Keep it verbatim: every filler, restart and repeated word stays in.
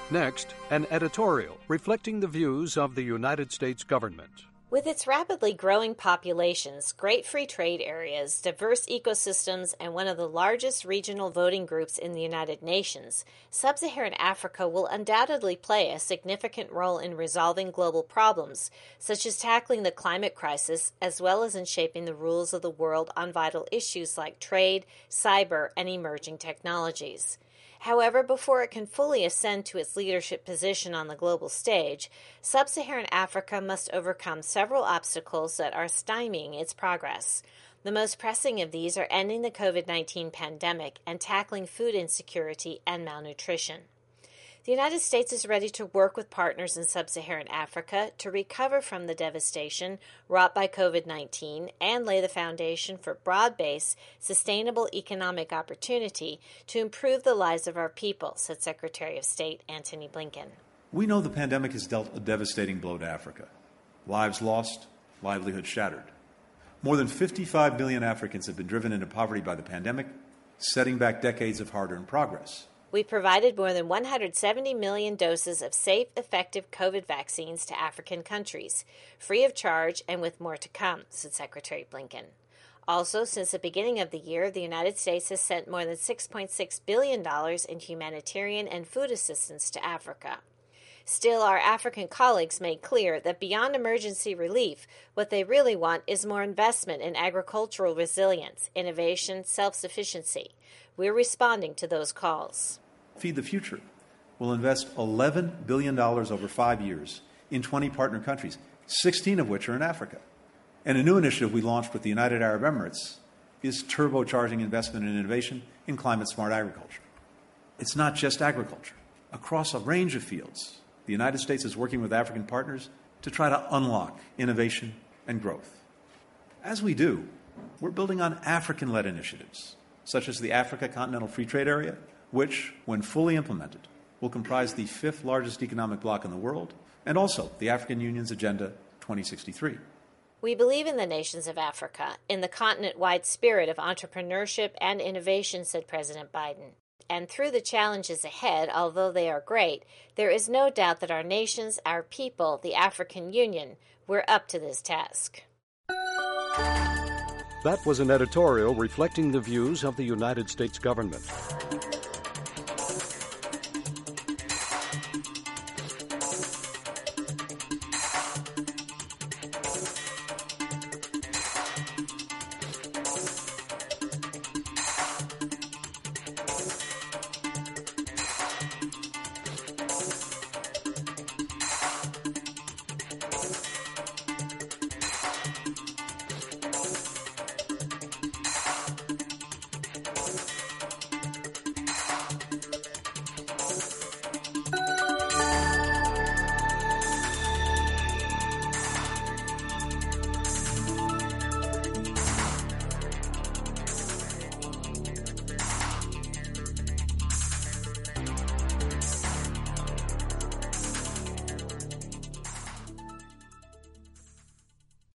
Next, an editorial reflecting the views of the United States government. With its rapidly growing populations, great free trade areas, diverse ecosystems, and one of the largest regional voting groups in the United Nations, Sub-Saharan Africa will undoubtedly play a significant role in resolving global problems, such as tackling the climate crisis, as well as in shaping the rules of the world on vital issues like trade, cyber, and emerging technologies. However, before it can fully ascend to its leadership position on the global stage, Sub-Saharan Africa must overcome several obstacles that are stymieing its progress. The most pressing of these are ending the COVID nineteen pandemic and tackling food insecurity and malnutrition. The United States is ready to work with partners in Sub-Saharan Africa to recover from the devastation wrought by COVID nineteen and lay the foundation for broad-based, sustainable economic opportunity to improve the lives of our people, said Secretary of State Antony Blinken. We know the pandemic has dealt a devastating blow to Africa. Lives lost, livelihoods shattered. More than fifty-five million Africans have been driven into poverty by the pandemic, setting back decades of hard-earned progress. We provided more than one hundred seventy million doses of safe, effective COVID vaccines to African countries, free of charge and with more to come, said Secretary Blinken. Also, since the beginning of the year, the United States has sent more than six point six billion dollars in humanitarian and food assistance to Africa. Still, our African colleagues made clear that beyond emergency relief, what they really want is more investment in agricultural resilience, innovation, self-sufficiency. We're responding to those calls. Feed the Future will invest eleven billion dollars over five years in twenty partner countries, sixteen of which are in Africa. And a new initiative we launched with the United Arab Emirates is turbocharging investment and innovation in climate-smart agriculture. It's not just agriculture. Across a range of fields, the United States is working with African partners to try to unlock innovation and growth. As we do, we're building on African-led initiatives, such as the Africa Continental Free Trade Area, which, when fully implemented, will comprise the fifth largest economic bloc in the world, and also the African Union's Agenda twenty sixty-three. We believe in the nations of Africa, in the continent-wide spirit of entrepreneurship and innovation, said President Biden. And through the challenges ahead, although they are great, there is no doubt that our nations, our people, the African Union, we're up to this task. That was an editorial reflecting the views of the United States government.